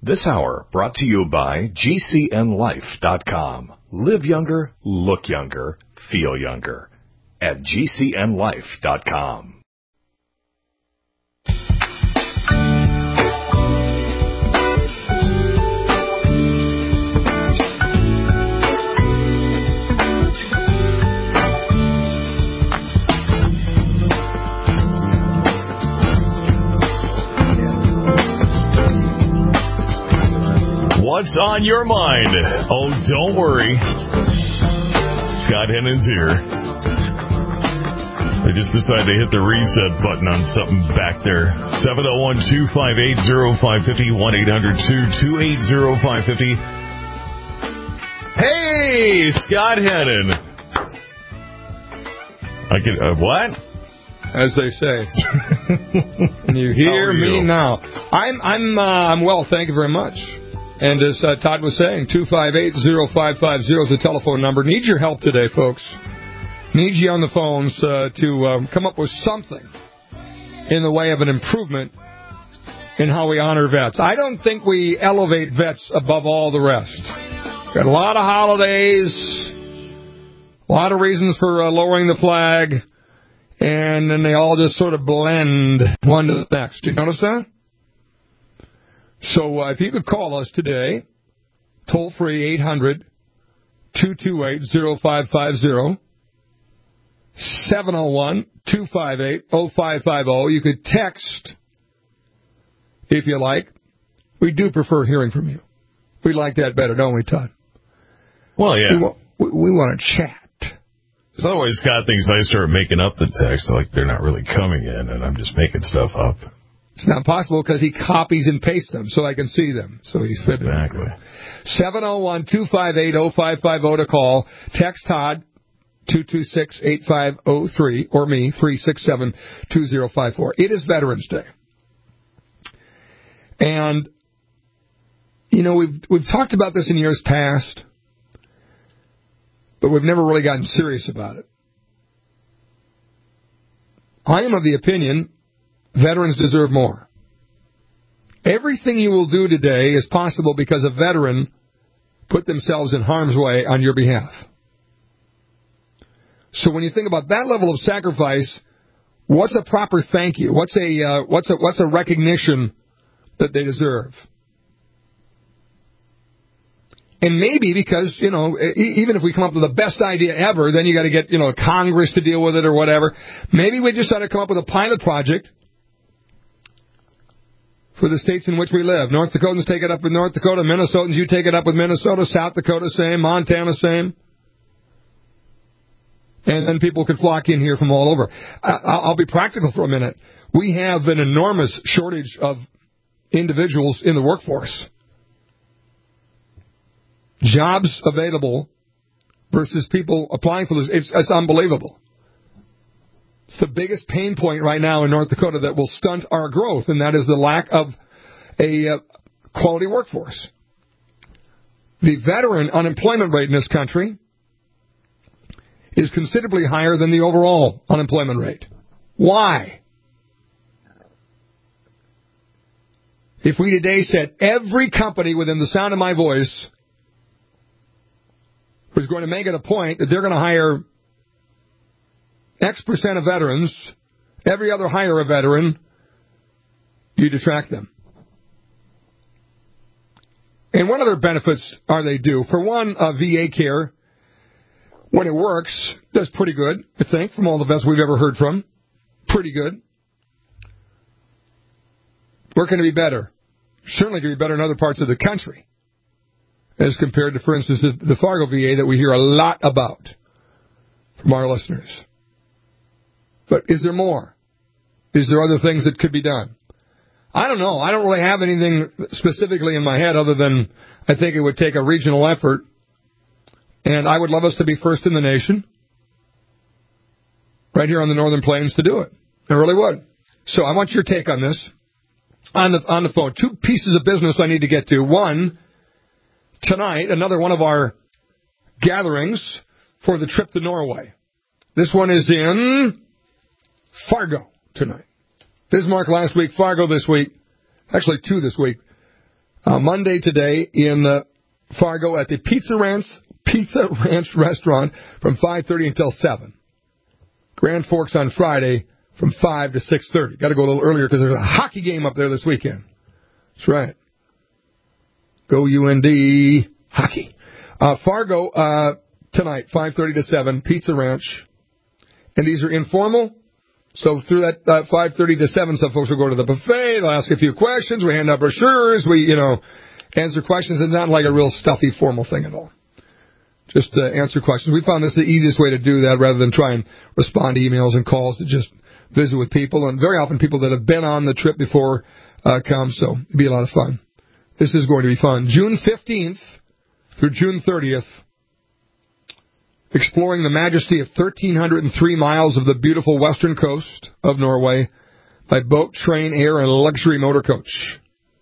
This hour brought to you by GCNLife.com. Live younger, look younger, feel younger at GCNLife.com. What's on your mind? Oh, don't worry. Scott Hennon's here. They just decided to hit the reset button on something back there. 701-258-0550, 1-800-228-0550. Hey, Scott Hennon. I can, what? As they say. You hear me now. I'm well, thank you very much. And as Todd was saying, 258-0550 is the telephone number. Need your help today, folks. Need you on the phones to come up with something in the way of an improvement in how we honor vets. I don't think we elevate vets above all the rest. Got a lot of holidays, a lot of reasons for lowering the flag, and then they all just sort of blend one to the next. Do you notice that? So if you could call us today, toll free 800-228-0550, 701-258-0550. You could text if you like. We do prefer hearing from you. We like that better, don't we, Todd? Well, yeah. We want to chat. Because otherwise Scott thinks I start making up the text like they're not really coming in and I'm just making stuff up. It's not possible because he copies and pastes them so I can see them. So he's fitting. Exactly. 701-258-0550 to call. Text Todd, 226-8503, or me, 367-2054. It is Veterans Day. And, you know, we've talked about this in years past, but we've never really gotten serious about it. I am of the opinion veterans deserve more. Everything you will do today is possible because a veteran put themselves in harm's way on your behalf. So when you think about that level of sacrifice, what's a proper thank you? What's a recognition that they deserve? And maybe because, you know, even if we come up with the best idea ever, then you got to get, you know, Congress to deal with it or whatever. Maybe we just ought to come up with a pilot project for the states in which we live. North Dakotans take it up with North Dakota. Minnesotans, you take it up with Minnesota. South Dakota, same. Montana, same. And then people could flock in here from all over. I'll be practical for a minute. We have an enormous shortage of individuals in the workforce. Jobs available versus people applying for this. It's unbelievable. It's the biggest pain point right now in North Dakota that will stunt our growth, and that is the lack of a quality workforce. The veteran unemployment rate in this country is considerably higher than the overall unemployment rate. Why? If we today said every company within the sound of my voice was going to make it a point that they're going to hire X percent of veterans, every other hire a veteran, you detract them. And what other benefits are they due? For one, VA care, when it works, does pretty good, I think, from all the vets we've ever heard from. Pretty good. Where can it be better? Certainly can be better in other parts of the country as compared to, for instance, the Fargo VA that we hear a lot about from our listeners. But is there more? Is there other things that could be done? I don't know. I don't really have anything specifically in my head other than I think it would take a regional effort. And I would love us to be first in the nation right here on the Northern Plains to do it. I really would. So I want your take on this on the phone. Two pieces of business I need to get to. One, tonight, another one of our gatherings for the trip to Norway. This one is in Fargo tonight. Bismarck last week, Fargo this week. Actually, two this week. Monday today in Fargo at the Pizza Ranch restaurant from 5:30 until 7. Grand Forks on Friday from 5 to 6:30. Got to go a little earlier because there's a hockey game up there this weekend. That's right. Go UND hockey. Fargo tonight, 5:30 to 7, Pizza Ranch. And these are informal. So through that 5:30 to 7, some folks will go to the buffet. They'll ask a few questions. We hand out brochures. We, answer questions. It's not like a real stuffy, formal thing at all. Just answer questions. We found this the easiest way to do that rather than try and respond to emails and calls to just visit with people. And very often people that have been on the trip before come, so it'll be a lot of fun. This is going to be fun. June 15th through June 30th, exploring the majesty of 1,303 miles of the beautiful western coast of Norway by boat, train, air, and luxury motor coach.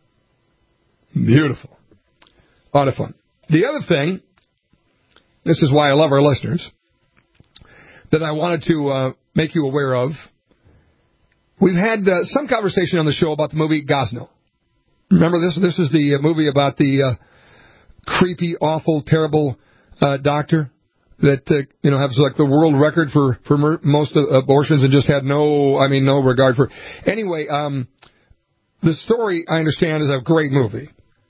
Beautiful. A lot of fun. The other thing, this is why I love our listeners, that I wanted to make you aware of. We've had some conversation on the show about the movie Gosnell. Remember this? This is the movie about the creepy, awful, terrible doctor that has like the world record for most abortions and just had no regard for. Anyway, the story I understand is a great movie.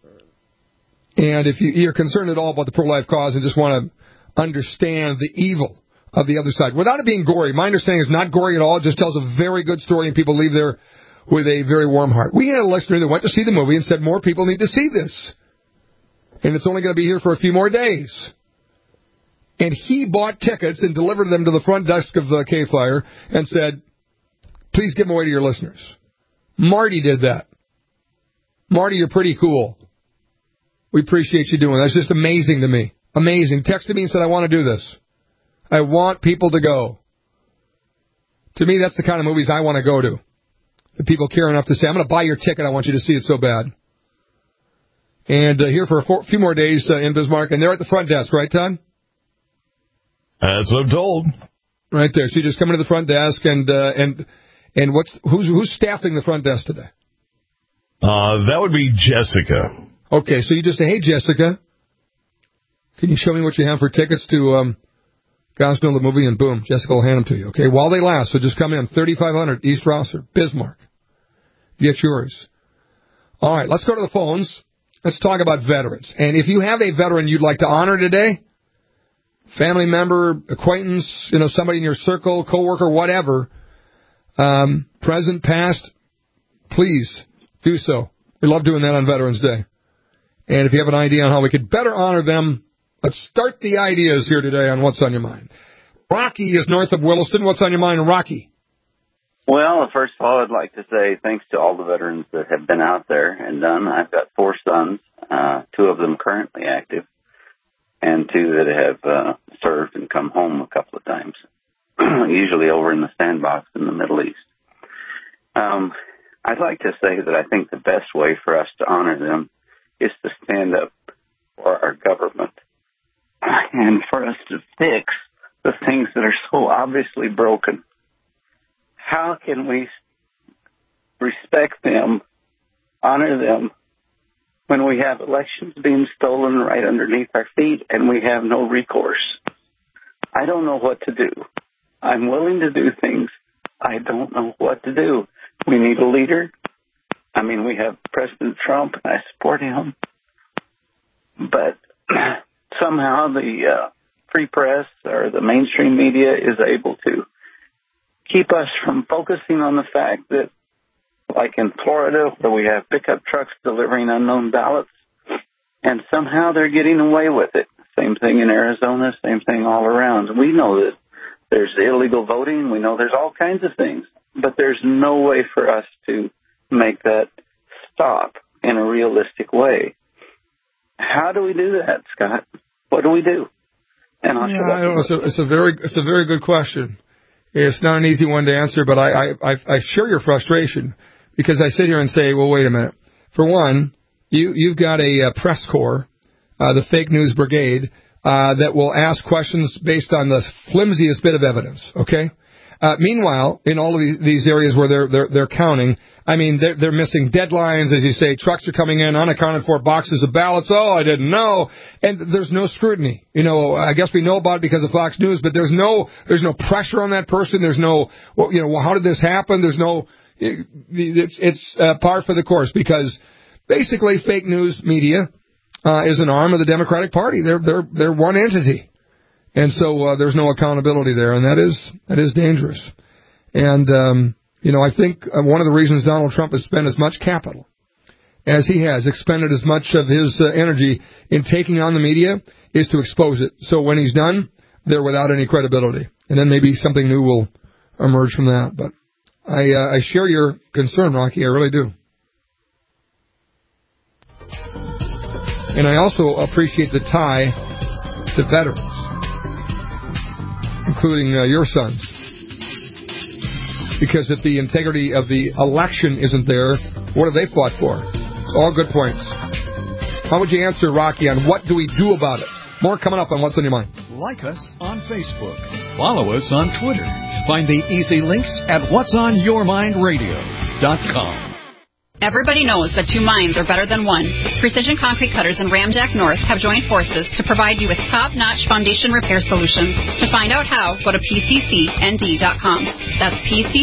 And if you're concerned at all about the pro-life cause and just want to understand the evil of the other side, without it being gory, my understanding is not gory at all. It just tells a very good story, and people leave there with a very warm heart. We had a listener that went to see the movie and said more people need to see this. And it's only going to be here for a few more days. And he bought tickets and delivered them to the front desk of the K-Flyer and said, please give them away to your listeners. Marty did that. Marty, you're pretty cool. We appreciate you doing that. That's just amazing to me. Amazing. Texted me and said, I want to do this. I want people to go. To me, that's the kind of movies I want to go to. The people care enough to say, I'm going to buy your ticket. I want you to see it so bad. And here for a few more days in Bismarck. And they're at the front desk, right, Todd? That's what I'm told. Right there. So you just come into the front desk and who's staffing the front desk today? That would be Jessica. Okay, so you just say, hey, Jessica, can you show me what you have for tickets to Gosnell the movie? And boom, Jessica will hand them to you. Okay, while they last, so just come in. 3500 East Rosser, Bismarck. Get yours. All right, let's go to the phones. Let's talk about veterans. And if you have a veteran you'd like to honor today, family member, acquaintance, somebody in your circle, coworker, whatever, present, past, please do so. We love doing that on Veterans Day. And if you have an idea on how we could better honor them, let's start the ideas here today on What's on Your Mind. Rocky is north of Williston. What's on your mind, Rocky? Well, first of all, I'd like to say thanks to all the veterans that have been out there and done. I've got 4 sons, 2 of them currently active, and 2 that have served and come home a couple of times, usually over in the sandbox in the Middle East. I'd like to say that I think the best way for us to honor them is to stand up for our government and for us to fix the things that are so obviously broken. How can we respect them, honor them, when we have elections being stolen right underneath our feet and we have no recourse? I don't know what to do. I'm willing to do things. I don't know what to do. We need a leader. I mean, we have President Trump, and I support him. But somehow the free press or the mainstream media is able to keep us from focusing on the fact that, like in Florida, where we have pickup trucks delivering unknown ballots, and somehow they're getting away with it. Same thing in Arizona, same thing all around. We know that there's illegal voting. We know there's all kinds of things. But there's no way for us to make that stop in a realistic way. How do we do that, Scott? What do we do? And it's a very good question. It's not an easy one to answer, but I share your frustration because I sit here and say, well, wait a minute. For one, you've got a press corps, the fake news brigade, that will ask questions based on the flimsiest bit of evidence. Okay. Meanwhile, in all of these areas where they're counting, I mean, they're missing deadlines, as you say. Trucks are coming in unaccounted for, boxes of ballots. Oh, I didn't know. And there's no scrutiny. I guess we know about it because of Fox News, but there's no pressure on that person. There's no, how did this happen? There's no, it's par for the course, because basically fake news media is an arm of the Democratic Party. They're one entity. And so there's no accountability there, and that is dangerous. And I think one of the reasons Donald Trump has spent as much capital as he has, expended as much of his energy in taking on the media, is to expose it. So when he's done, they're without any credibility. And then maybe something new will emerge from that. But I share your concern, Rocky. I really do. And I also appreciate the tie to veterans, including your sons. Because if the integrity of the election isn't there, what have they fought for? All good points. How would you answer, Rocky, on what do we do about it? More coming up on What's on Your Mind. Like us on Facebook. Follow us on Twitter. Find the easy links at whatsonyourmindradio.com. Everybody knows that two minds are better than one. Precision Concrete Cutters and Ramjack North have joined forces to provide you with top-notch foundation repair solutions. To find out how, go to PCCND.com. That's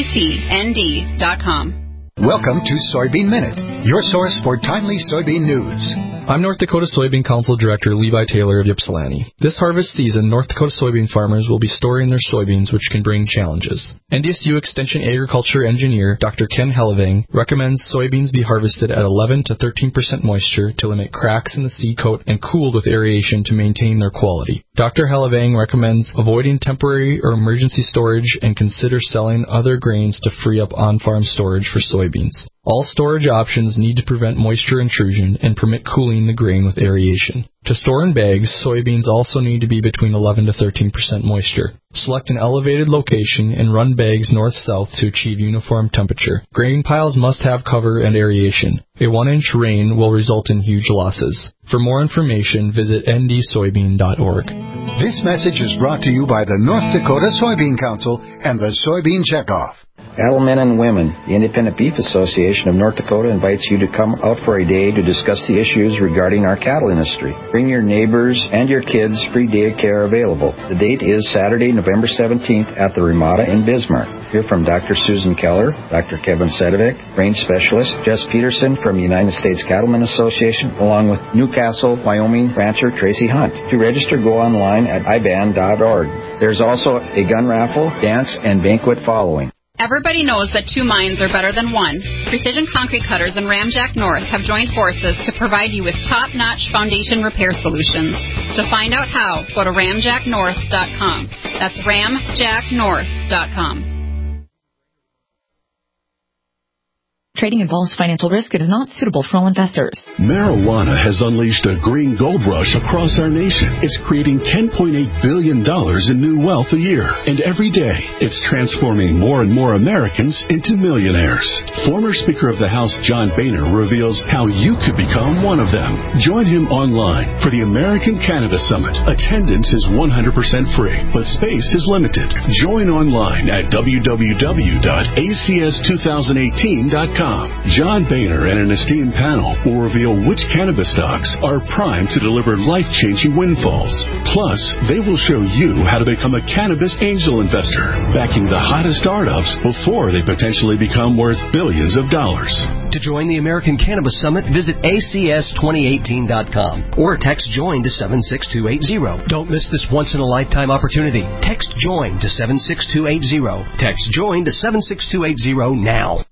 PCCND.com. Welcome to Soybean Minute, your source for timely soybean news. I'm North Dakota Soybean Council Director Levi Taylor of Ypsilanti. This harvest season, North Dakota soybean farmers will be storing their soybeans, which can bring challenges. NDSU Extension Agriculture Engineer Dr. Ken Hellevang recommends soybeans be harvested at 11 to 13% moisture to limit cracks in the seed coat and cooled with aeration to maintain their quality. Dr. Hellevang recommends avoiding temporary or emergency storage and consider selling other grains to free up on-farm storage for soybeans. All storage options need to prevent moisture intrusion and permit cooling the grain with aeration. To store in bags, soybeans also need to be between 11 to 13% moisture. Select an elevated location and run bags north-south to achieve uniform temperature. Grain piles must have cover and aeration. A 1-inch rain will result in huge losses. For more information, visit ndsoybean.org. This message is brought to you by the North Dakota Soybean Council and the Soybean Checkoff. Cattlemen and women, the Independent Beef Association of North Dakota invites you to come out for a day to discuss the issues regarding our cattle industry. Bring your neighbors and your kids. Free day care available. The date is Saturday, November 17th at the Ramada in Bismarck. Hear from Dr. Susan Keller, Dr. Kevin Sedovic, range specialist Jess Peterson from the United States Cattlemen Association, along with Newcastle, Wyoming rancher Tracy Hunt. To register, go online at iban.org. There's also a gun raffle, dance, and banquet following. Everybody knows that two minds are better than one. Precision Concrete Cutters and Ramjack North have joined forces to provide you with top-notch foundation repair solutions. To find out how, go to ramjacknorth.com. That's ramjacknorth.com. Trading involves financial risk. It is not suitable for all investors. Marijuana has unleashed a green gold rush across our nation. It's creating $10.8 billion in new wealth a year. And every day, it's transforming more and more Americans into millionaires. Former Speaker of the House John Boehner reveals how you could become one of them. Join him online for the American Cannabis Summit. Attendance is 100% free, but space is limited. Join online at www.acs2018.com. John Boehner and an esteemed panel will reveal which cannabis stocks are primed to deliver life-changing windfalls. Plus, they will show you how to become a cannabis angel investor, backing the hottest startups before they potentially become worth billions of dollars. To join the American Cannabis Summit, visit acs2018.com or text JOIN to 76280. Don't miss this once-in-a-lifetime opportunity. Text JOIN to 76280. Text JOIN to 76280 now.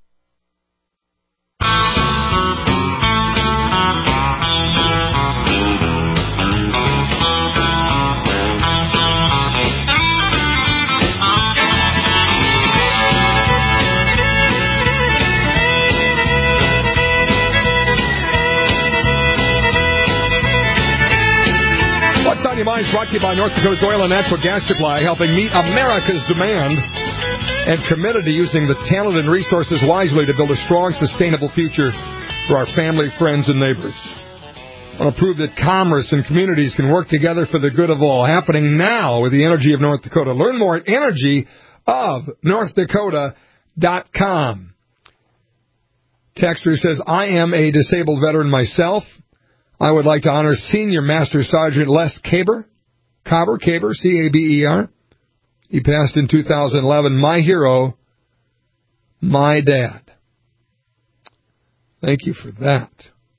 What's on Your Mind is brought to you by North Dakota's Oil and Natural Gas Supply, helping meet America's demand and committed to using the talent and resources wisely to build a strong, sustainable future for our family, friends, and neighbors. I want to prove that commerce and communities can work together for the good of all, happening now with the Energy of North Dakota. Learn more at energy of NorthDakota.com. Texter says, I am a disabled veteran myself. I would like to honor Senior Master Sergeant Les Caber, C-A-B-E-R. He passed in 2011. My hero, my dad. Thank you for that.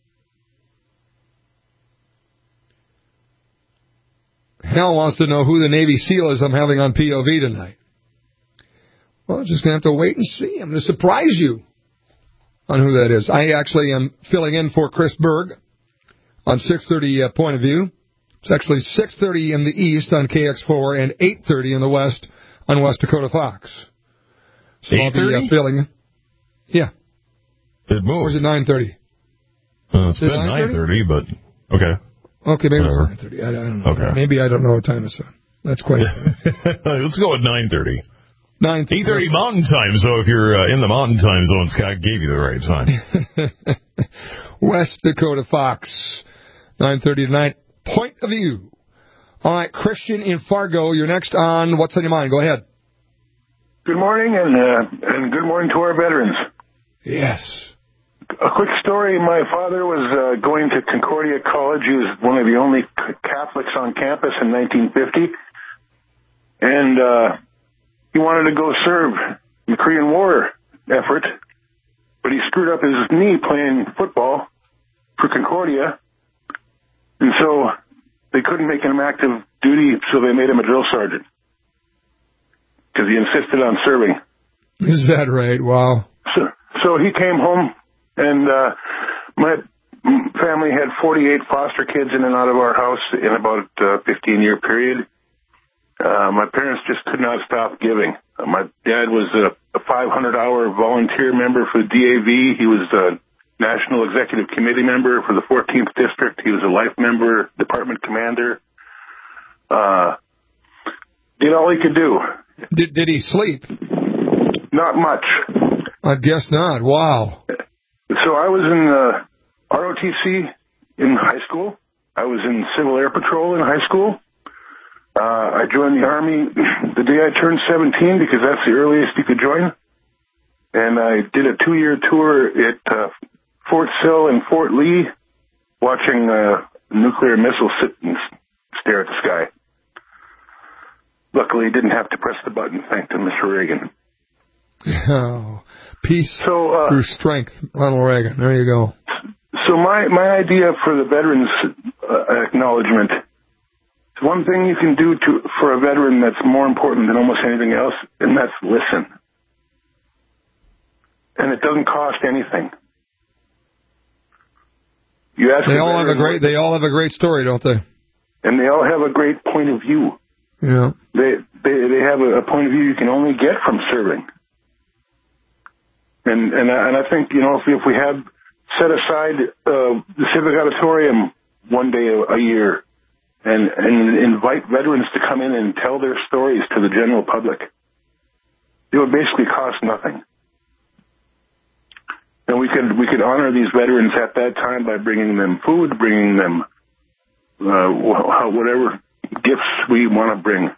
Hal wants to know who the Navy SEAL is I'm having on POV tonight. Well, just going to have to wait and see. I'm going to surprise you on who that is. I actually am filling in for Chris Berg on 6:30 Point of View. It's actually 6:30 in the East on KX4 and 8:30 in the West on West Dakota Fox. So I'll be filling in. Yeah. It moved. Or is it 9:30? It's been 9:30, but okay. Okay, maybe it's 9:30. I don't know. Okay. Maybe I don't know what time it's on. That's quite. Let's go with 9:30. 8:30 Mountain Time. So if you're in the Mountain Time zone, Scott gave you the right time. West Dakota Fox, 9:30 tonight. Point of View. All right, Christian in Fargo, you're next on What's on Your Mind. Go ahead. Good morning, and good morning to our veterans. Yes. A quick story. My father was going to Concordia College. He was one of the only Catholics on campus in 1950. And he wanted to go serve in the Korean War effort, but he screwed up his knee playing football for Concordia. And so they couldn't make him active duty, so they made him a drill sergeant because he insisted on serving. Is that right? Wow. So he came home, and my family had 48 foster kids in and out of our house in about a 15-year period. My parents just could not stop giving. My dad was a 500-hour volunteer member for the DAV. He was a National Executive Committee member for the 14th District. He was a life member, department commander. Did all he could do. Did he sleep? Not much. I guess not. Wow. So I was in ROTC in high school. I was in Civil Air Patrol in high school. I joined the Army the day I turned 17 because that's the earliest you could join. And I did a 2-year tour at Fort Sill and Fort Lee, watching nuclear missiles sit and stare at the sky. Luckily, didn't have to press the button, thanks to Mr. Reagan. Oh, peace through strength, Ronald Reagan. There you go. So my idea for the veterans acknowledgement, one thing you can do for a veteran that's more important than almost anything else, and that's listen. And it doesn't cost anything. You ask they all have a great story, don't they? And they all have a great point of view. Yeah. They have a point of view you can only get from serving. And I think, if we have set aside the Civic Auditorium one day a year and invite veterans to come in and tell their stories to the general public, it would basically cost nothing. And we could honor these veterans at that time by bringing them food, bringing them whatever gifts we want to bring.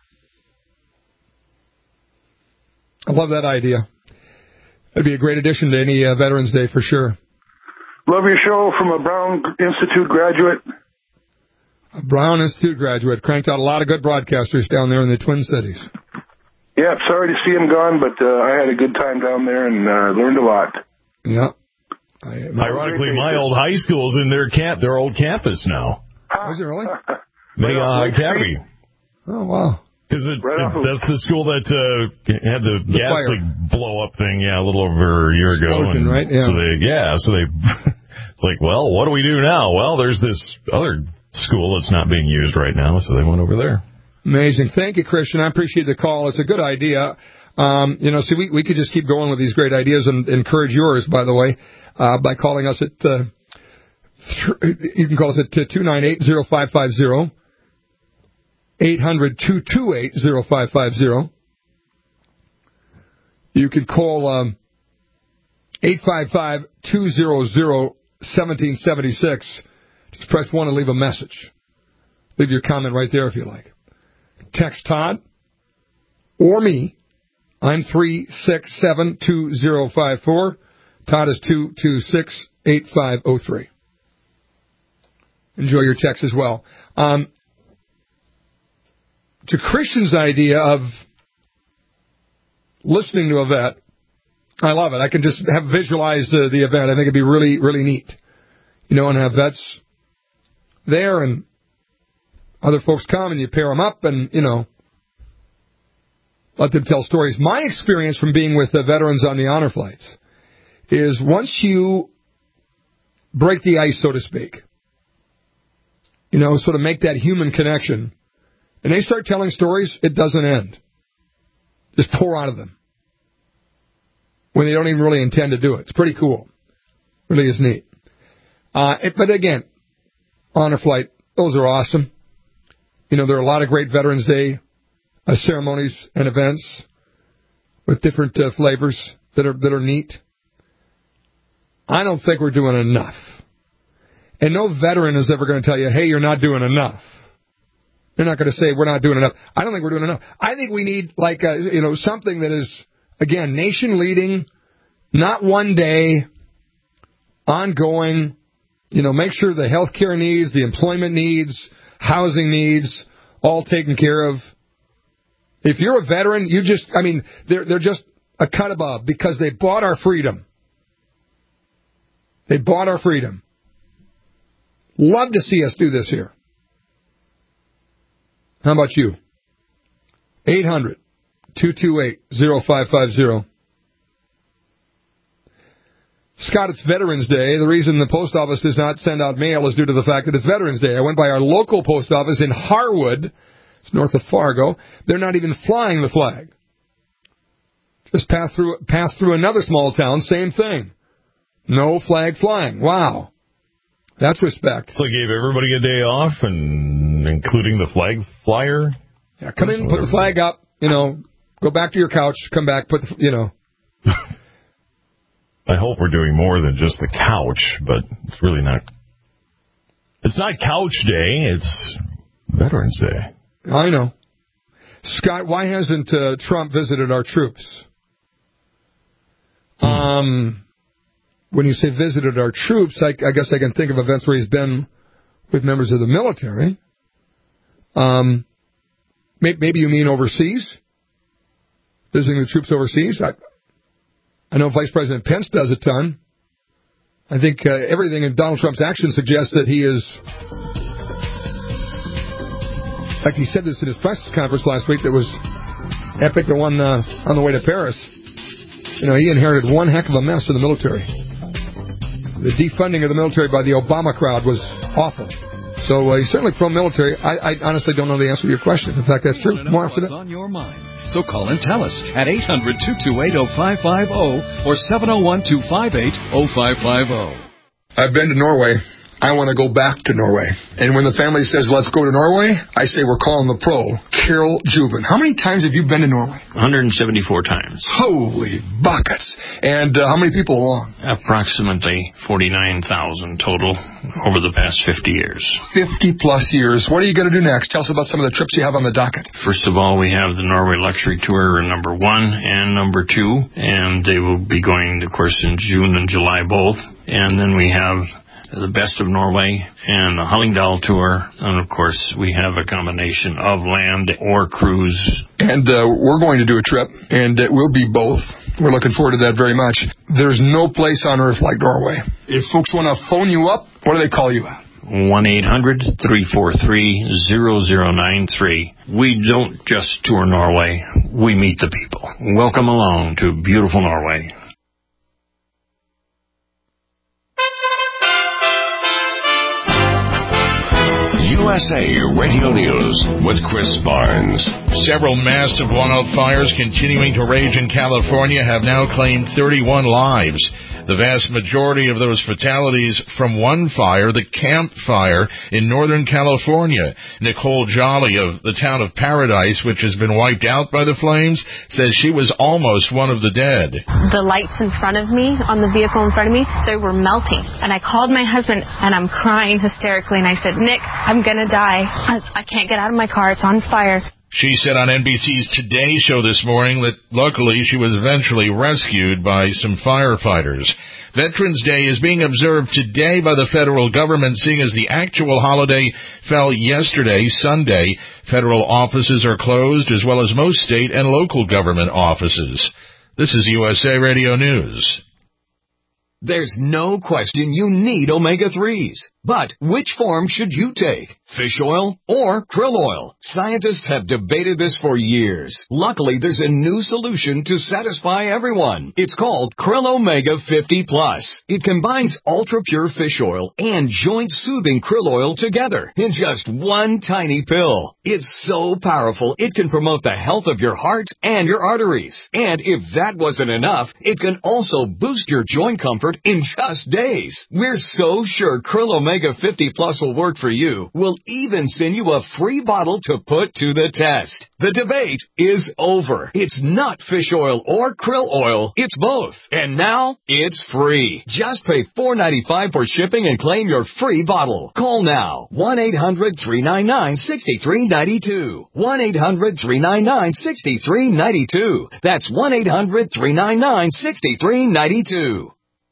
I love that idea. That'd be a great addition to any Veterans Day for sure. Love your show from a Brown Institute graduate. A Brown Institute graduate. Cranked out a lot of good broadcasters down there in the Twin Cities. Yeah, sorry to see him gone, but I had a good time down there and learned a lot. Yeah. Ironically, my old high school's in their old campus now. Is it really? May Academy. Oh, wow. Because that's the school that had the gas leak blow up thing, a little over a year ago. And right? Yeah. So they it's like, well, what do we do now? Well, there's this other school that's not being used right now, so they went over there. Amazing. Thank you, Christian. I appreciate the call. It's a good idea. We could just keep going with these great ideas and encourage yours, by the way, by calling us at, you can call us at 298-0550, 800-228-0550. You could call 855-200-1776. Just press 1 and leave a message. Leave your comment right there if you like. Text Todd or me I'm 367-2054. Todd is 226-8503. Enjoy your text as well. To Christian's idea of listening to a vet, I love it. I can just have visualized the event. I think it'd be really, really neat. You know, and have vets there and other folks come and you pair them up and, you know, let them tell stories. My experience from being with the veterans on the honor flights is once you break the ice, so to speak, you know, sort of make that human connection, and they start telling stories, it doesn't end. Just pour out of them when they don't even really intend to do it. It's pretty cool. Really is neat. But again, honor flight, those are awesome. You know, there are a lot of great Veterans Day ceremonies and events with different flavors that are neat. I don't think we're doing enough. And no veteran is ever going to tell you, hey, you're not doing enough. They're not going to say we're not doing enough. I don't think we're doing enough. I think we need, like, something that is, again, nation-leading, not one day, ongoing, make sure the health care needs, the employment needs, housing needs, all taken care of. If you're a veteran, they're just a cut above because they bought our freedom. They bought our freedom. Love to see us do this here. How about you? 800-228-0550. Scott, it's Veterans Day. The reason the post office does not send out mail is due to the fact that it's Veterans Day. I went by our local post office in Harwood. It's north of Fargo. They're not even flying the flag. Just pass through another small town, same thing. No flag flying. Wow. That's respect. So they gave everybody a day off, and including the flag flyer? Yeah, come in, put the flag up, go back to your couch, come back, I hope we're doing more than just the couch, but it's really not. It's not Couch Day, it's Veterans Day. I know. Scott, why hasn't Trump visited our troops? When you say visited our troops, I guess I can think of events where he's been with members of the military. Maybe you mean overseas? Visiting the troops overseas? I know Vice President Pence does a ton. I think everything in Donald Trump's actions suggests that he is... In fact, he said this in his press conference last week that was epic, the one on the way to Paris. He inherited one heck of a mess in the military. The defunding of the military by the Obama crowd was awful. So he's certainly pro-military. I honestly don't know the answer to your question. In fact, that's true. More after that. What's on your mind? So call and tell us at 800-228-0550 or 701-258-0550. I've been to Norway. I want to go back to Norway. And when the family says, let's go to Norway, I say we're calling the pro, Carol Juven. How many times have you been to Norway? 174 times. Holy buckets. And how many people along? Approximately 49,000 total over the past 50 years. 50-plus years. What are you going to do next? Tell us about some of the trips you have on the docket. First of all, we have the Norway Luxury Tour number 1 and number 2. And they will be going, of course, in June and July both. And then we have the Best of Norway and the Hallingdal Tour. And, of course, we have a combination of land or cruise. And we're going to do a trip, and it will be both. We're looking forward to that very much. There's no place on earth like Norway. If folks want to phone you up, what do they call you at? 1-800-343-0093. We don't just tour Norway. We meet the people. Welcome along to beautiful Norway. USA Radio News with Chris Barnes. Several massive wildfires continuing to rage in California have now claimed 31 lives. The vast majority of those fatalities from one fire, the Camp Fire in Northern California. Nicole Jolly of the town of Paradise, which has been wiped out by the flames, says she was almost one of the dead. The lights in front of me, on the vehicle in front of me, they were melting. And I called my husband, and I'm crying hysterically, and I said, Nick, I'm going to die. I can't get out of my car. It's on fire. She said on NBC's Today show this morning that luckily she was eventually rescued by some firefighters. Veterans Day is being observed today by the federal government, seeing as the actual holiday fell yesterday, Sunday. Federal offices are closed, as well as most state and local government offices. This is USA Radio News. There's no question you need omega-3s. But which form should you take? Fish oil or krill oil? Scientists have debated this for years. Luckily, there's a new solution to satisfy everyone. It's called Krill Omega 50 Plus. It combines ultra-pure fish oil and joint-soothing krill oil together in just one tiny pill. It's so powerful, it can promote the health of your heart and your arteries. And if that wasn't enough, it can also boost your joint comfort in just days. We're so sure Krill Omega 50 Plus will work for you. We'll even send you a free bottle to put to the test. The debate is over. It's not fish oil or krill oil. It's both. And now it's free. Just pay $4.95 for shipping and claim your free bottle. Call now. 1-800-399-6392. 1-800-399-6392. That's 1-800-399-6392.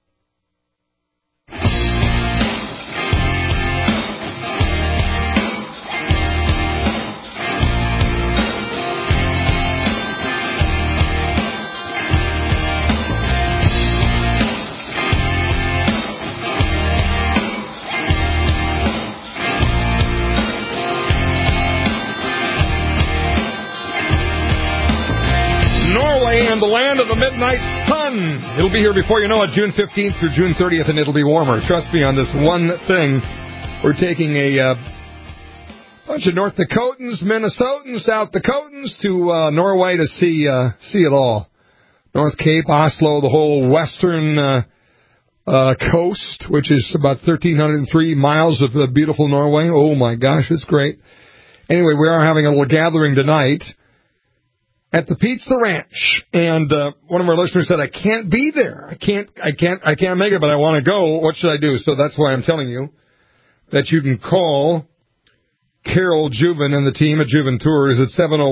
And the land of the midnight sun. It'll be here before you know it, June 15th through June 30th, and it'll be warmer. Trust me on this one thing. We're taking a bunch of North Dakotans, Minnesotans, South Dakotans to Norway to see it all. North Cape, Oslo, the whole western coast, which is about 1,303 miles of beautiful Norway. Oh, my gosh, it's great. Anyway, we are having a little gathering tonight at the Pizza Ranch, and one of our listeners said, I can't be there. I can't make it, but I want to go. What should I do? So that's why I'm telling you that you can call Carol Juven and the team at Juven Tours at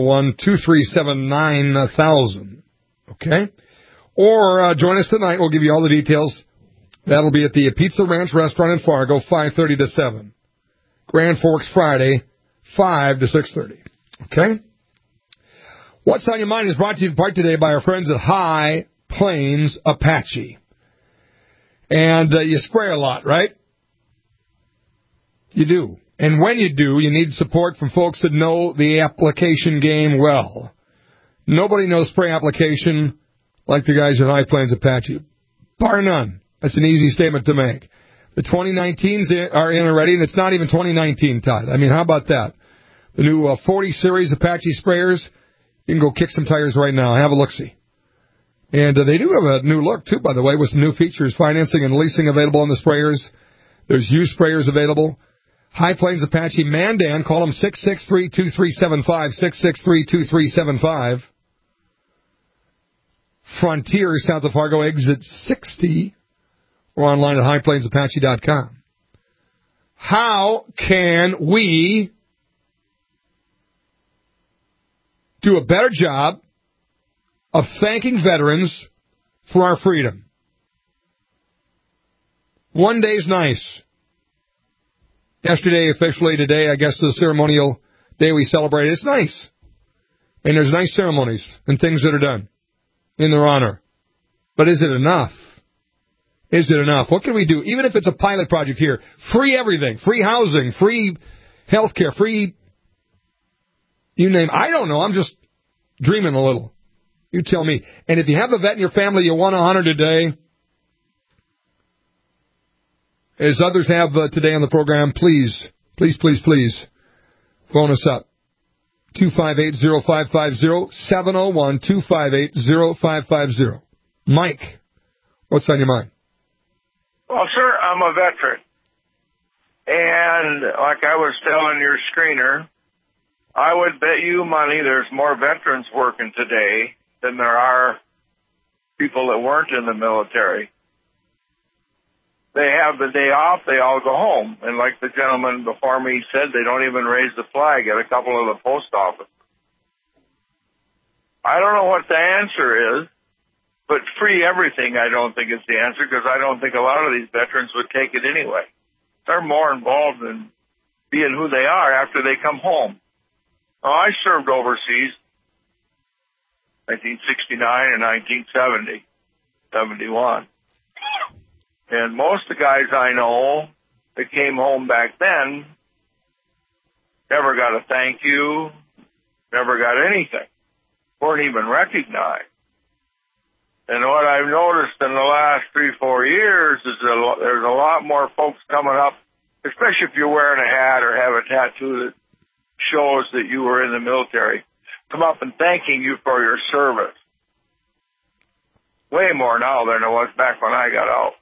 701-237-9000. Okay? Or join us tonight. We'll give you all the details. That'll be at the Pizza Ranch Restaurant in Fargo, 5:30 to 7. Grand Forks Friday, 5 to 6:30. Okay? What's on Your Mind is brought to you in part today by our friends at High Plains Apache. And you spray a lot, right? You do. And when you do, you need support from folks that know the application game well. Nobody knows spray application like the guys at High Plains Apache. Bar none. That's an easy statement to make. The 2019s are in already, and it's not even 2019, Todd. I mean, how about that? The new 40 series Apache sprayers. You can go kick some tires right now. Have a look-see. And they do have a new look, too, by the way, with some new features. Financing and leasing available on the sprayers. There's used sprayers available. High Plains Apache Mandan. Call them 663-2375. 663-2375. Frontier, south of Fargo, exit 60. Or online at highplainsapache.com. How can we do a better job of thanking veterans for our freedom? One day's nice. Yesterday, officially today, I guess the ceremonial day we celebrate. It's nice. And there's nice ceremonies and things that are done in their honor. But is it enough? Is it enough? What can we do? Even if it's a pilot project here, free everything, free housing, free health care, free, you name it. I don't know. I'm just dreaming a little. You tell me. And if you have a vet in your family you want to honor today, as others have today on the program, please, please, please, please, phone us up. 258-0550, 701-258-0550. Mike, what's on your mind? Well, sir, I'm a veteran. And like I was telling your screener, I would bet you money there's more veterans working today than there are people that weren't in the military. They have the day off, they all go home. And like the gentleman before me said, they don't even raise the flag at a couple of the post offices. I don't know what the answer is, but free everything I don't think is the answer, because I don't think a lot of these veterans would take it anyway. They're more involved in being who they are after they come home. Well, I served overseas 1969 and 1970, 71. And most of the guys I know that came home back then never got a thank you, never got anything, weren't even recognized. And what I've noticed in the last 3-4 years is that there's a lot more folks coming up, especially if you're wearing a hat or have a tattoo that shows that you were in the military, come up and thanking you for your service. Way more now than it was back when I got out.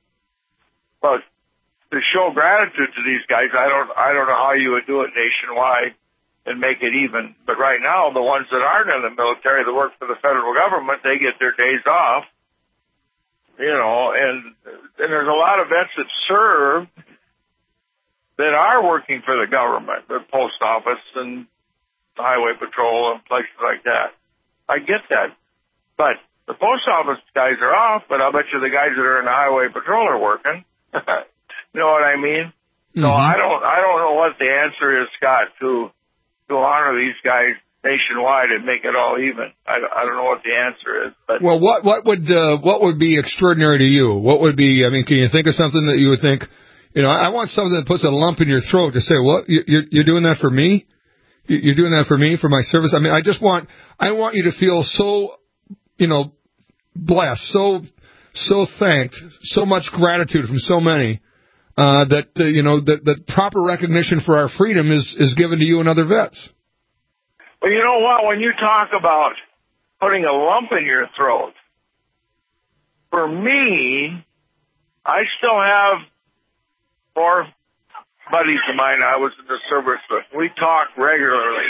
But to show gratitude to these guys, I don't know how you would do it nationwide and make it even. But right now, the ones that aren't in the military, that work for the federal government, they get their days off. You know, and there's a lot of vets that serve that are working for the government, the post office and the highway patrol and places like that. I get that. But the post office guys are off, but I'll bet you the guys that are in the highway patrol are working. You know what I mean? Mm-hmm. So I don't know what the answer is, Scott, to honor these guys nationwide and make it all even. I don't know what the answer is. But well, what would be extraordinary to you? What would be? I mean, can you think of something that you would think? You know, I want something that puts a lump in your throat to say, "What? You're doing that for me? You're doing that for me, for my service?" I mean, I want you to feel so, you know, blessed, so thanked, so much gratitude from so many. That proper recognition for our freedom is given to you and other vets. Well, you know what? When you talk about putting a lump in your throat, for me, I still have 4 buddies of mine I was in the service with. We talk regularly.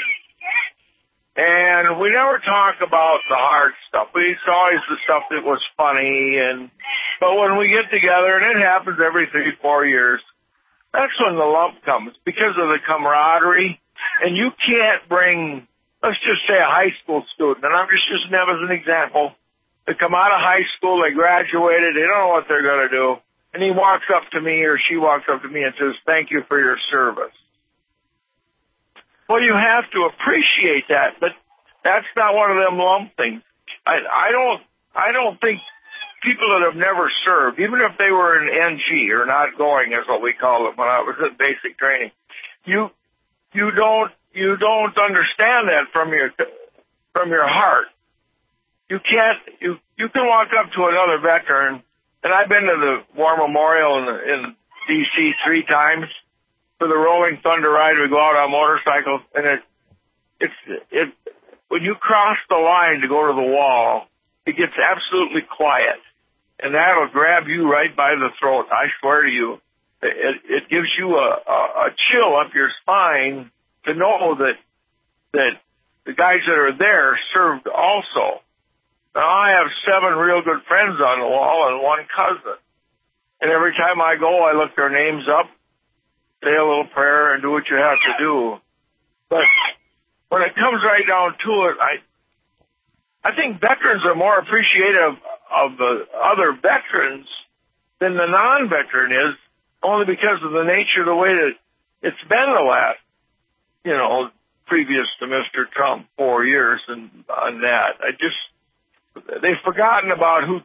And we never talk about the hard stuff. It's always the stuff that was funny. But when we get together, and it happens every 3-4 years, that's when the lump comes, because of the camaraderie. And you can't bring, let's just say, a high school student, and I'm just using them as an example. They come out of high school, they graduated, they don't know what they're going to do. And he walks up to me, or she walks up to me and says, "Thank you for your service." Well, you have to appreciate that, but that's not one of them lump things. I don't think people that have never served, even if they were in NG or not going, is what we call it when I was in basic training, you don't understand that from your heart. You can walk up to another veteran, and I've been to the War Memorial in D.C. 3 times. For the Rolling Thunder ride, we go out on motorcycles, and it when you cross the line to go to the wall, it gets absolutely quiet, and that'll grab you right by the throat. I swear to you, it gives you a chill up your spine to know that the guys that are there served also. Now, I have 7 real good friends on the wall and 1 cousin, and every time I go, I look their names up, say a little prayer, and do what you have to do. But when it comes right down to it, I think veterans are more appreciative of the other veterans than the non-veteran is, only because of the nature of the way that it's been the last, previous to Mr. Trump 4 years and on that. They've forgotten about who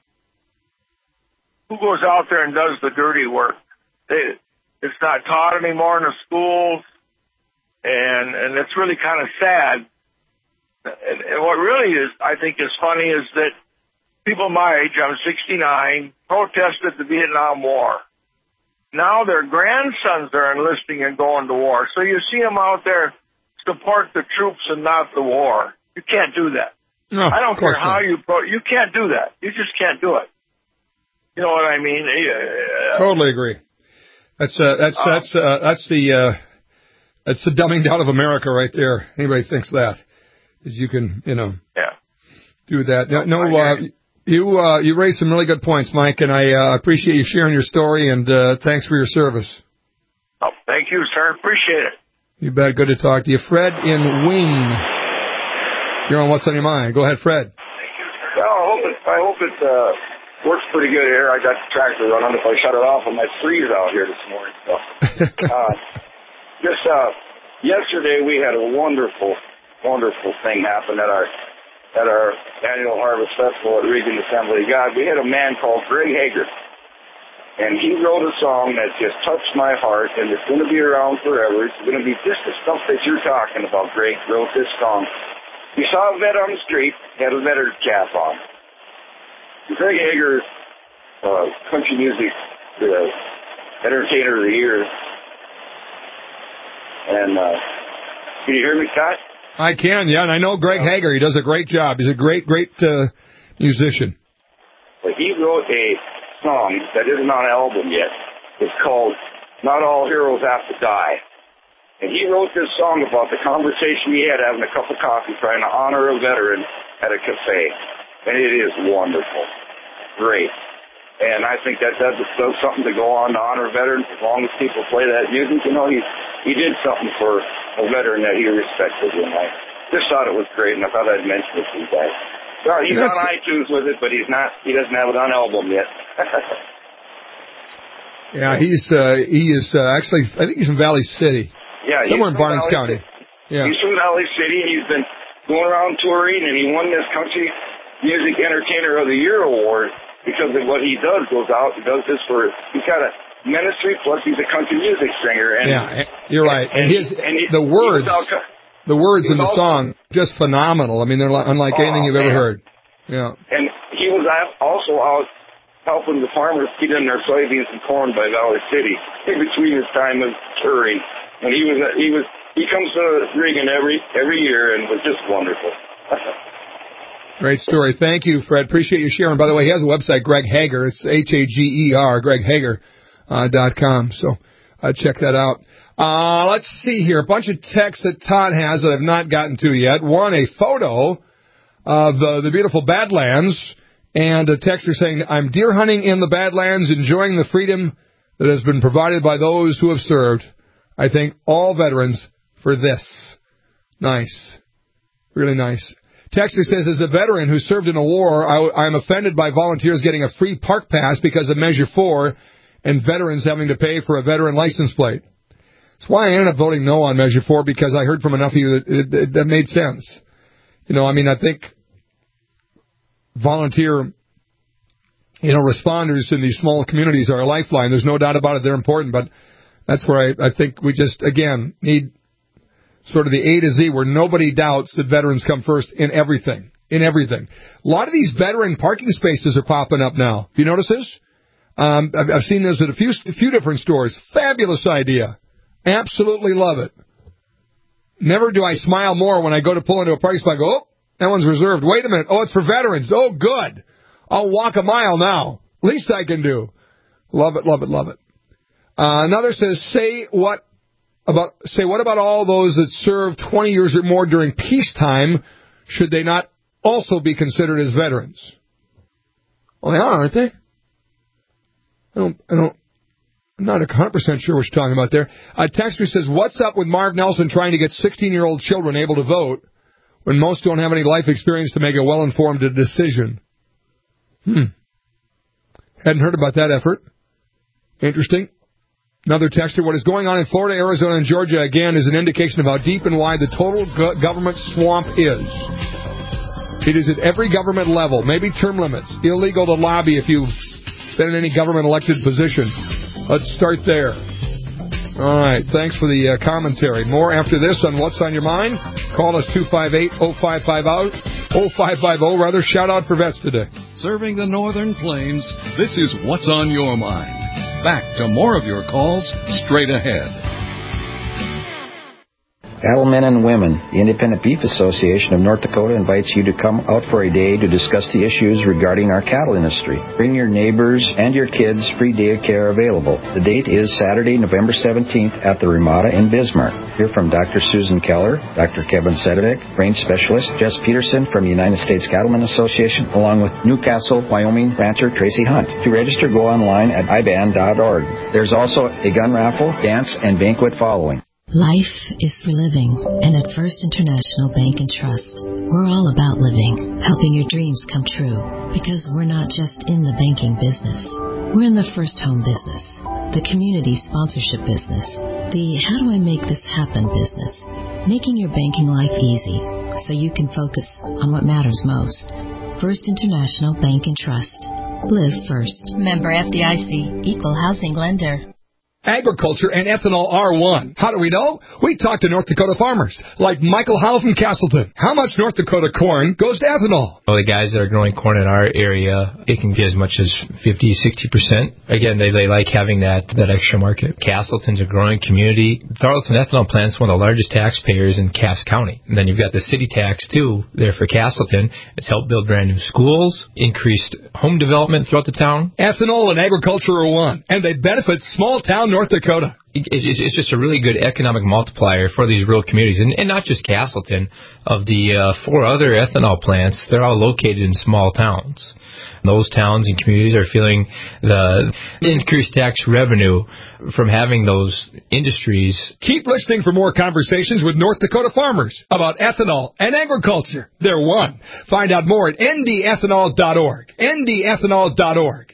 goes out there and does the dirty work. It's not taught anymore in the schools, and it's really kind of sad. And what really is, I think, is funny is that people my age, I'm 69, protested the Vietnam War. Now their grandsons are enlisting and going to war. So you see them out there support the troops and not the war. You can't do that. No, I don't care how you can't do that. You just can't do it. You know what I mean? Totally agree. That's the dumbing down of America right there. Anybody thinks that is you can do that. You raised some really good points, Mike, and I appreciate you sharing your story, and thanks for your service. Oh, thank you, sir. Appreciate it. You bet. Good to talk to you, Fred in Wing. You're on What's on Your Mind. Go ahead, Fred. Well, I hope it works pretty good here. I got the tractor running. If I shut it off, I might freeze out here this morning. So, yesterday we had a wonderful thing happen at our annual Harvest Festival at Regan Assembly of God. We had a man called Greg Hager, and he wrote a song that just touched my heart, and it's going to be around forever. It's going to be just the stuff that you're talking about. Greg wrote this song. He saw a vet on the street, had a veteran cap on. Greg Hager, country music entertainer of the year. And can you hear me, Scott? I can, yeah, and I know Greg Hager. He does a great job. He's a great musician. But he wrote a song that isn't on an album yet. It's called Not All Heroes Have to Die. And he wrote this song about the conversation he had having a cup of coffee trying to honor a veteran at a cafe. And it is wonderful. Great. And I think that does something to go on to honor veterans as long as people play that music. You know, he did something for a veteran that he respected. And I just thought it was great, and I thought I'd mention it to you guys. So he's on iTunes with it, but he doesn't have it on album yet. Yeah, he is actually, I think he's from Valley City. Yeah, somewhere in Barnes County. Yeah. He's from Valley City, and he's been going around touring, and he won this Country Music Entertainer of the Year award because of what he does. Goes out and does this he's got a ministry, plus he's a country music singer. And, yeah, you're right. And the words in the song, just phenomenal. I mean, they're unlike anything you've ever heard. Yeah. And he was also out helping the farmers get in their soybeans and corn by Valley City in between his time of touring. And he comes to Regan every year and was just wonderful. Great story. Thank you, Fred. Appreciate you sharing. By the way, he has a website, Greg Hager. It's Hager, GregHager.com. So check that out. Let's see here. A bunch of texts that Todd has that I've not gotten to yet. One, a photo of the beautiful Badlands. And a texter saying, I'm deer hunting in the Badlands, enjoying the freedom that has been provided by those who have served. I thank all veterans for this. Nice. Really nice. Texter says, as a veteran who served in a war, I'm offended by volunteers getting a free park pass because of Measure 4 and veterans having to pay for a veteran license plate. That's why I ended up voting no on Measure 4, because I heard from enough of you that made sense. You know, I mean, I think volunteer, responders in these small communities are a lifeline. There's no doubt about it. They're important, but that's where I think we just, again, need sort of the A to Z where nobody doubts that veterans come first in everything. In everything. A lot of these veteran parking spaces are popping up now. Have you noticed this? I've seen this at a few different stores. Fabulous idea. Absolutely love it. Never do I smile more when I go to pull into a parking spot and go, oh, that one's reserved. Wait a minute. Oh, it's for veterans. Oh, good. I'll walk a mile now. Least I can do. Love it, love it, love it. Another says, what about all those that served 20 years or more during peacetime? Should they not also be considered as veterans? Well, they are, aren't they? I'm not 100% sure what you're talking about there. Texter says, what's up with Marv Nelson trying to get 16-year-old children able to vote when most don't have any life experience to make a well-informed decision? Hadn't heard about that effort. Interesting. Another texter, what is going on in Florida, Arizona, and Georgia, again, is an indication of how deep and wide the total government swamp is. It is at every government level, maybe term limits, illegal to lobby if you've been in any government-elected position. Let's start there. All right, thanks for the commentary. More after this on What's on Your Mind. Call us 258-0550, shout out for vets today. Serving the Northern Plains, this is What's on Your Mind. Back to more of your calls straight ahead. Cattlemen and Women, the Independent Beef Association of North Dakota invites you to come out for a day to discuss the issues regarding our cattle industry. Bring your neighbors and your kids. Free day of care available. The date is Saturday, November 17th at the Ramada in Bismarck. Hear from Dr. Susan Keller, Dr. Kevin Sedevik, range specialist Jess Peterson from the United States Cattlemen Association, along with Newcastle, Wyoming rancher Tracy Hunt. To register, go online at iban.org. There's also a gun raffle, dance, and banquet following. Life is for living, and at First International Bank and Trust, we're all about living, helping your dreams come true, because we're not just in the banking business. We're in the first home business, the community sponsorship business, the how do I make this happen business, making your banking life easy so you can focus on what matters most. First International Bank and Trust. Live first. Member FDIC, Equal Housing Lender. Agriculture and ethanol are one. How do we know? We talk to North Dakota farmers, like Michael Howell from Castleton. How much North Dakota corn goes to ethanol? Well, the guys that are growing corn in our area, it can be as much as 50, 60%. Again, they like having that extra market. Castleton's a growing community. Tarleton Ethanol Plant's one of the largest taxpayers in Cass County. And then you've got the city tax, too, there for Castleton. It's helped build brand new schools, increased home development throughout the town. Ethanol and agriculture are one, and they benefit small-town North Dakota. It's just a really good economic multiplier for these rural communities, and not just Castleton. Of the 4 other ethanol plants, they're all located in small towns. Those towns and communities are feeling the increased tax revenue from having those industries. Keep listening for more conversations with North Dakota farmers about ethanol and agriculture. They're one. Find out more at ndethanol.org. ndethanol.org.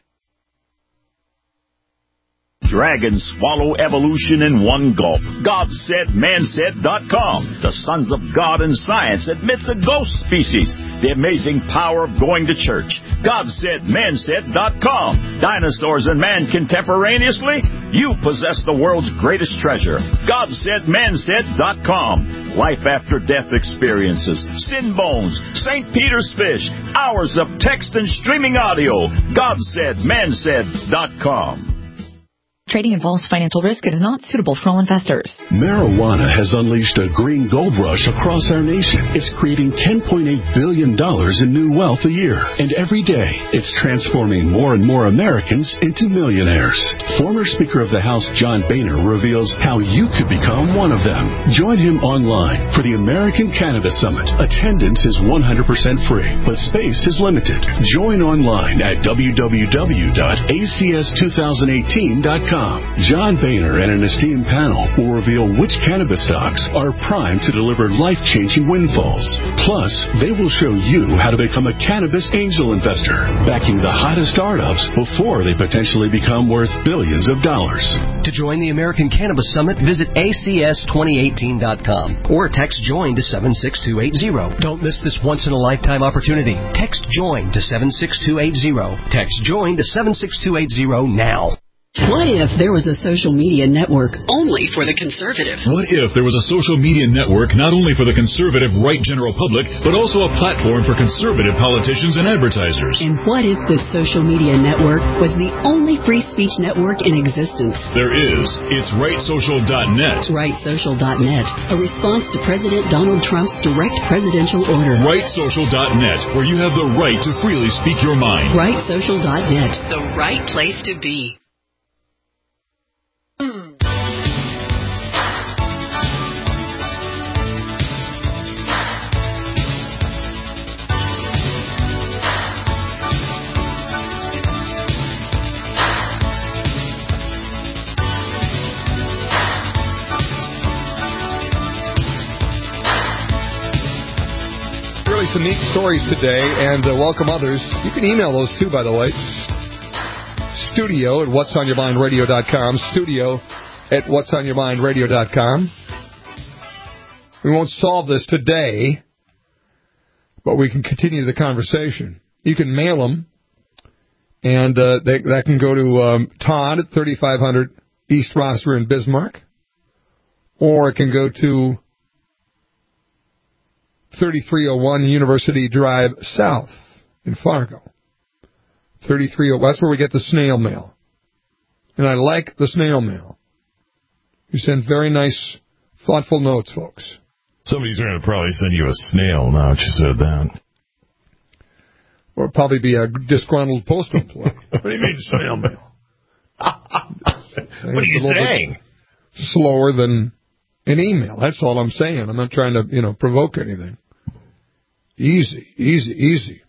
Dragons swallow evolution in one gulp. GodSaidManSaid.com. The Sons of God in Science admits a ghost species. The amazing power of going to church. GodSaidManSaid.com. Dinosaurs and man contemporaneously? You possess the world's greatest treasure. GodSaidManSaid.com. Life after death experiences. Sin bones. St. Peter's fish. Hours of text and streaming audio. GodSaidManSaid.com. Trading involves financial risk. It is not suitable for all investors. Marijuana has unleashed a green gold rush across our nation. It's creating $10.8 billion in new wealth a year. And every day, it's transforming more and more Americans into millionaires. Former Speaker of the House John Boehner reveals how you could become one of them. Join him online for the American Cannabis Summit. Attendance is 100% free, but space is limited. Join online at www.acs2018.com. John Boehner and an esteemed panel will reveal which cannabis stocks are primed to deliver life-changing windfalls. Plus, they will show you how to become a cannabis angel investor, backing the hottest startups before they potentially become worth billions of dollars. To join the American Cannabis Summit, visit acs2018.com or text JOIN to 76280. Don't miss this once-in-a-lifetime opportunity. Text JOIN to 76280. Text JOIN to 76280 now. What if there was a social media network only for the conservative? What if there was a social media network not only for the conservative right general public, but also a platform for conservative politicians and advertisers? And what if this social media network was the only free speech network in existence? There is. It's RightSocial.net. RightSocial.net, a response to President Donald Trump's direct presidential order. RightSocial.net, where you have the right to freely speak your mind. RightSocial.net, the right place to be. Some neat stories today, and welcome others. You can email those too, by the way. Studio at whatsonyourmindradio.com. Studio at whatsonyourmindradio.com. We won't solve this today, but we can continue the conversation. You can mail them, and that can go to Todd at 3500 East Rosser in Bismarck, or it can go to 3301 University Drive South in Fargo. 3301, that's where we get the snail mail. And I like the snail mail. You send very nice, thoughtful notes, folks. Somebody's going to probably send you a snail now that you said that. Or it'll probably be a disgruntled postal employee. What do you mean snail mail? What are you saying? Slower than an email. That's all I'm saying. I'm not trying to, provoke anything. Easy.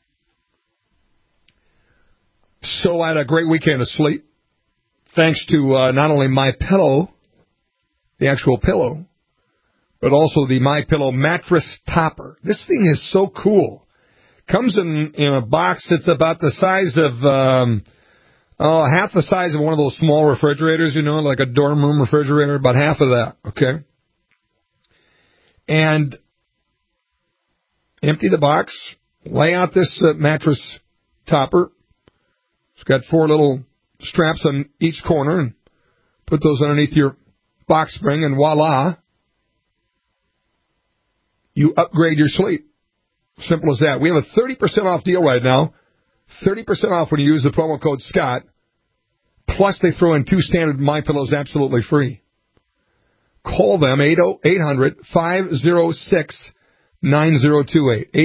So I had a great weekend of sleep. Thanks to not only MyPillow, the actual pillow, but also the MyPillow mattress topper. This thing is so cool. Comes in a box that's about the size of, half the size of one of those small refrigerators, like a dorm room refrigerator, about half of that, okay? And empty the box, lay out this mattress topper. It's got 4 little straps on each corner, and put those underneath your box spring, and voila, you upgrade your sleep. Simple as that. We have a 30% off deal right now. 30% off when you use the promo code Scott. Plus, they throw in 2 standard MyPillows absolutely free. Call them, 800-506-9028.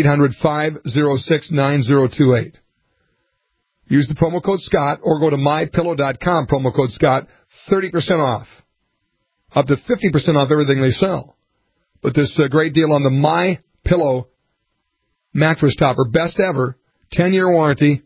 800-506-9028. Use the promo code Scott or go to MyPillow.com, promo code Scott, 30% off. Up to 50% off everything they sell. But this great deal on the MyPillow mattress topper, best ever, 10-year warranty,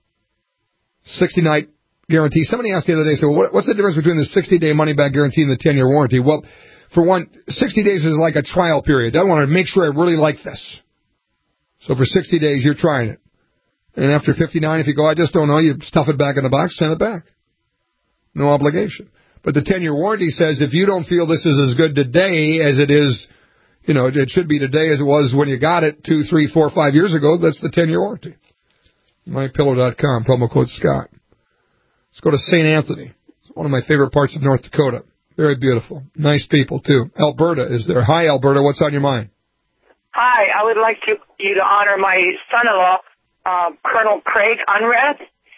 60-night guarantee. Somebody asked the other day, what's the difference between the 60-day money-back guarantee and the 10-year warranty? Well, for one, 60 days is like a trial period. I want to make sure I really like this. So for 60 days, you're trying it. And after 59, if you go, I just don't know, you stuff it back in the box, send it back. No obligation. But the 10-year warranty says if you don't feel this is as good today as it is, it should be today as it was when you got it 2, 3, 4, 5 years ago, that's the 10-year warranty. MyPillow.com, promo code Scott. Let's go to St. Anthony. It's one of my favorite parts of North Dakota. Very beautiful. Nice people, too. Alberta is there. Hi, Alberta. What's on your mind? Hi. I would like you to honor my son-in-law, Colonel Craig Unrath.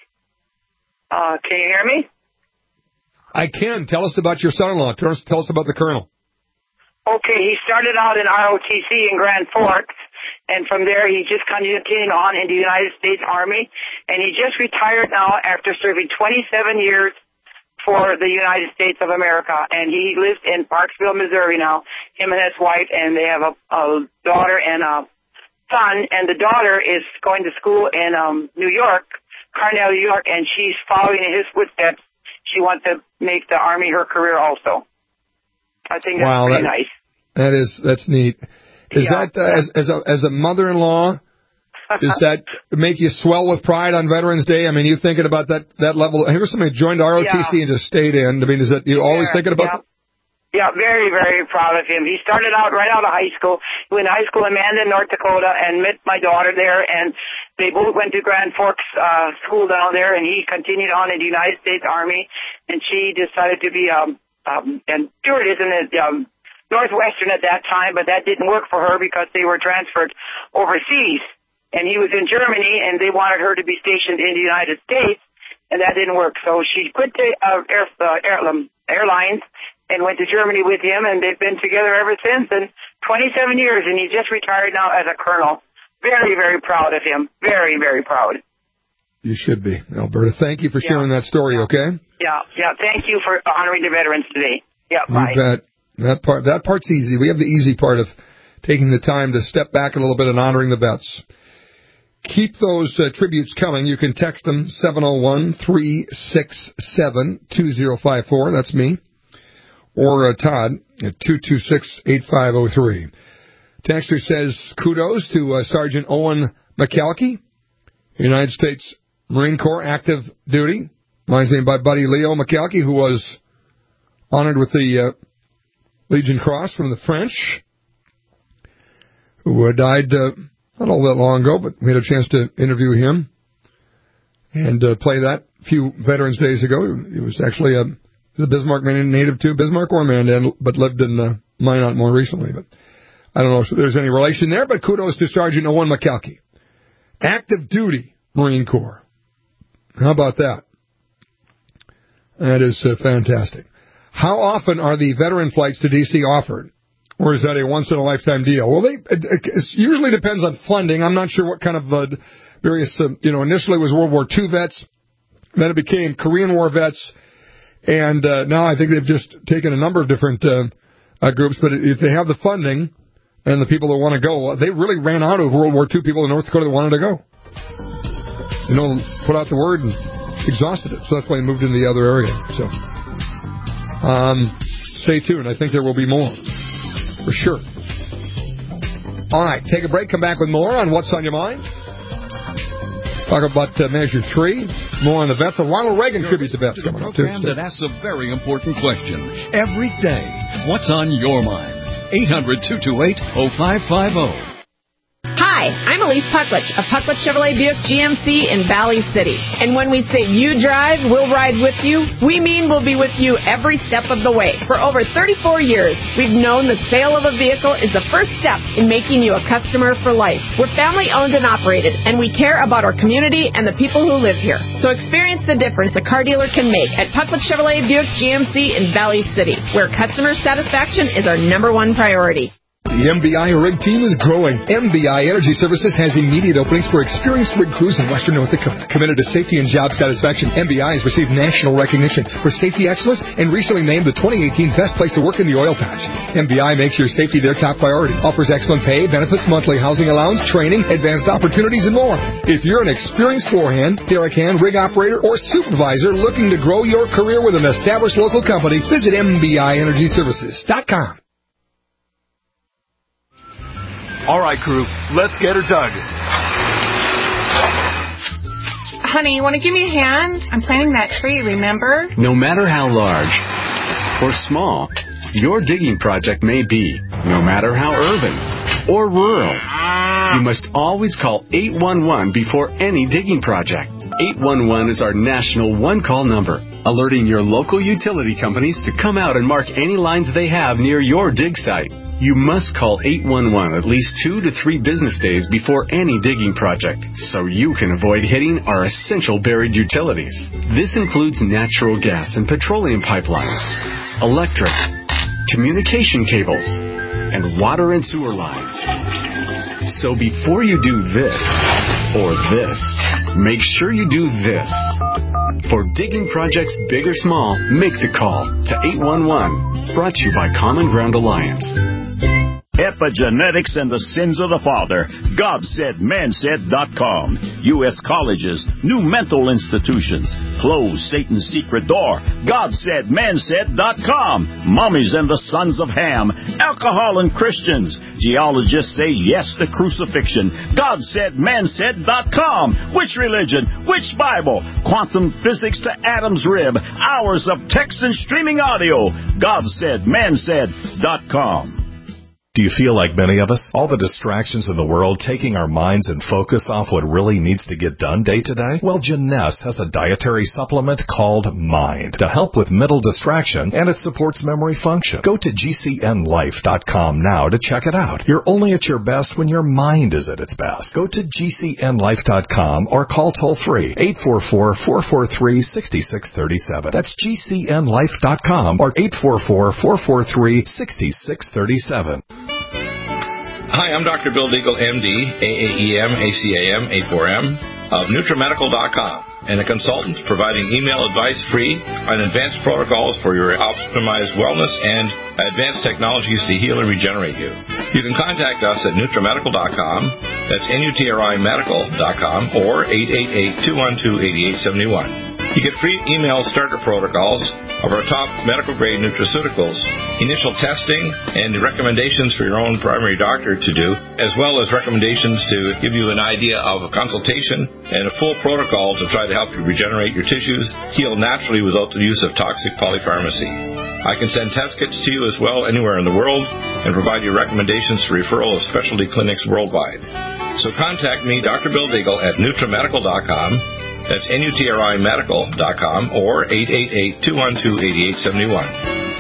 Can you hear me? I can. Tell us about your son-in-law. Tell us about the Colonel. Okay. He started out in ROTC in Grand Forks, and from there he just continued on in the United States Army, and he just retired now after serving 27 years for the United States of America, and he lives in Parksville, Missouri now, him and his wife, and they have a daughter and a son, and the daughter is going to school in New York, Cornell, New York, and she's following in his footsteps. She wants to make the Army her career also. I think that's pretty nice. That's neat. Is that as a mother-in-law? Does that make you swell with pride on Veterans Day? I mean, you thinking about that level? Here's somebody who joined ROTC and just stayed in. I mean, is that you always thinking about that? Yeah, very, very proud of him. He started out right out of high school. He went to high school in Mandan, North Dakota, and met my daughter there, and they both went to Grand Forks school down there, and he continued on in the United States Army, and she decided to be and stewardess in the Northwestern at that time, but that didn't work for her because they were transferred overseas. And he was in Germany, and they wanted her to be stationed in the United States, and that didn't work. So she quit the airlines and went to Germany with him, and they've been together ever since, and 27 years, and he just retired now as a colonel. Very, very proud of him. Very, very proud. You should be, Alberta. Thank you for sharing that story, okay? Yeah. Thank you for honoring the veterans today. Yeah, bye. You bet. That part's easy. We have the easy part of taking the time to step back a little bit and honoring the vets. Keep those tributes coming. You can text them 701-367-2054. That's me. Or Todd at 226-8503. Texter says, kudos to Sergeant Owen McKelkey, United States Marine Corps active duty. Reminds me of my buddy Leo McKelkey, who was honored with the Legion Cross from the French, who died not all that long ago, but we had a chance to interview him and play that a few Veterans Days ago. He was actually a Bismarck native too, Bismarck or Mandan, but lived in Minot more recently. But I don't know if there's any relation there, but kudos to Sergeant Owen McKelkey. Active duty Marine Corps. How about that? That is fantastic. How often are the veteran flights to D.C. offered? Or is that a once-in-a-lifetime deal? Well, it usually depends on funding. I'm not sure what kind of various, initially it was World War II vets, then it became Korean War vets, and now I think they've just taken a number of different groups. But if they have the funding and the people that want to go, they really ran out of World War II people in North Dakota that wanted to go. Put out the word and exhausted it. So that's why they moved into the other area. stay tuned. I think there will be more, for sure. All right, take a break. Come back with more on What's on Your Mind. Talk about Measure 3. More on the vets. A Ronald Reagan tribute to vets coming up, too. Program that asks a very important question every day. What's on your mind? 800-228-0550. Hi, I'm Elise Pucklich of Pucklich Chevrolet Buick GMC in Valley City. And when we say you drive, we'll ride with you, we mean we'll be with you every step of the way. For over 34 years, we've known the sale of a vehicle is the first step in making you a customer for life. We're family owned and operated, and we care about our community and the people who live here. So experience the difference a car dealer can make at Pucklich Chevrolet Buick GMC in Valley City, where customer satisfaction is our #1 priority. The MBI rig team is growing. MBI Energy Services has immediate openings for experienced rig crews in Western North Dakota. Committed to safety and job satisfaction, MBI has received national recognition for safety excellence and recently named the 2018 Best Place to Work in the Oil Patch. MBI makes your safety their top priority. Offers excellent pay, benefits, monthly housing allowance, training, advanced opportunities, and more. If you're an experienced forehand, derrick hand, rig operator, or supervisor looking to grow your career with an established local company, visit MBIEnergyServices.com. All right, crew, let's get her dug. Honey, you want to give me a hand? I'm planting that tree, remember? No matter how large or small your digging project may be, no matter how urban or rural, you must always call 811 before any digging project. 811 is our national one-call number, alerting your local utility companies to come out and mark any lines they have near your dig site. You must call 811 at least 2 to 3 business days before any digging project, so you can avoid hitting our essential buried utilities. This includes natural gas and petroleum pipelines, electric, communication cables, and water and sewer lines. So before you do this or this, make sure you do this. For digging projects big or small, make the call to 811. Brought to you by Common Ground Alliance. Epigenetics and the Sins of the Father. GodSaidManSaid.com. U.S. colleges, new mental institutions. Close Satan's secret door. GodSaidManSaid.com. Mummies and the sons of Ham. Alcohol and Christians. Geologists say yes to crucifixion. GodSaidManSaid.com. Which religion? Which Bible? Quantum physics to Adam's rib. Hours of text and streaming audio. GodSaidManSaid.com. Do you feel like many of us? All the distractions in the world taking our minds and focus off what really needs to get done day to day? Well, Jeunesse has a dietary supplement called Mind to help with mental distraction, and it supports memory function. Go to GCNLife.com now to check it out. You're only at your best when your mind is at its best. Go to GCNLife.com or call toll-free 844-443-6637. That's GCNLife.com or 844-443-6637. Hi, I'm Dr. Bill Deagle, MD, AAEM, ACAM, A4M, of NutriMedical.com, and a consultant providing email advice free on advanced protocols for your optimized wellness and advanced technologies to heal and regenerate you. You can contact us at NutriMedical.com, that's NutriMedical.com, or 888-212-8871. You get free email starter protocols of our top medical-grade nutraceuticals, initial testing, and recommendations for your own primary doctor to do, as well as recommendations to give you an idea of a consultation and a full protocol to try to help you regenerate your tissues, heal naturally without the use of toxic polypharmacy. I can send test kits to you as well anywhere in the world and provide you recommendations for referral of specialty clinics worldwide. So contact me, Dr. Bill Deagle, at NutriMedical.com. That's NutriMedical.com or 888-212-8871.